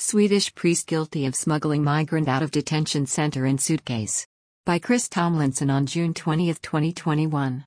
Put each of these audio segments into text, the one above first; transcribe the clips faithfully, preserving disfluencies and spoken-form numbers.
Swedish priest guilty of smuggling migrant out of detention center in suitcase. By Chris Tomlinson on June twentieth, twenty twenty-one.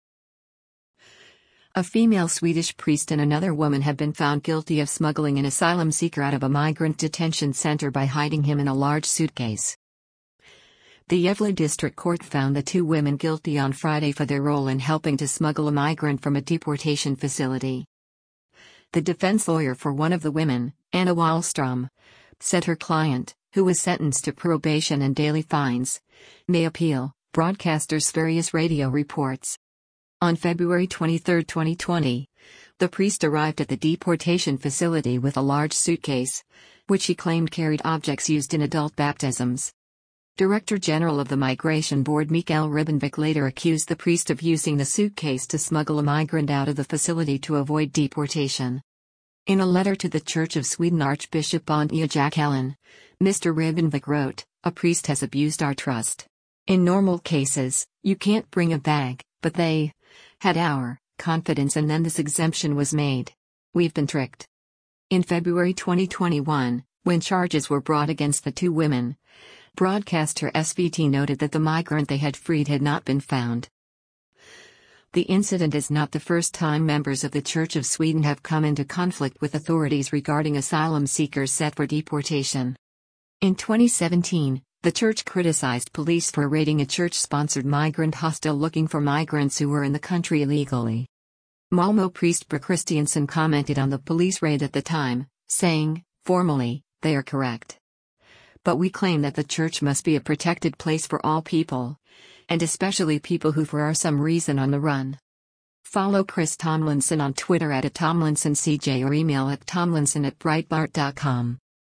A female Swedish priest and another woman have been found guilty of smuggling an asylum seeker out of a migrant detention center by hiding him in a large suitcase. The Gävle District Court found the two women guilty on Friday for their role in helping to smuggle a migrant from a deportation facility. The defense lawyer for one of the women, Anna Wallström, said her client, who was sentenced to probation and daily fines, may appeal, broadcaster Sveriges Radio reports. On February twenty-third, twenty twenty, the priest arrived at the deportation facility with a large suitcase, which he claimed carried objects used in adult baptisms. Director General of the Migration Board Mikael Ribbenvik later accused the priest of using the suitcase to smuggle a migrant out of the facility to avoid deportation. In a letter to the Church of Sweden Archbishop Antje Jackelin, Mister Ribbenvik wrote, "A priest has abused our trust. In normal cases, you can't bring a bag, but they had our confidence and then this exemption was made. We've been tricked." In February twenty twenty-one, when charges were brought against the two women, broadcaster S V T noted that the migrant they had freed had not been found. The incident is not the first time members of the Church of Sweden have come into conflict with authorities regarding asylum seekers set for deportation. In twenty seventeen, the church criticized police for raiding a church-sponsored migrant hostel looking for migrants who were in the country illegally. Malmö priest Bo Christiansen commented on the police raid at the time, saying, "Formally, they are correct. But we claim that the church must be a protected place for all people, and especially people who for some reason on the run." Follow Chris Tomlinson on Twitter at Tomlinson C J or email at tomlinson at breitbart dot com.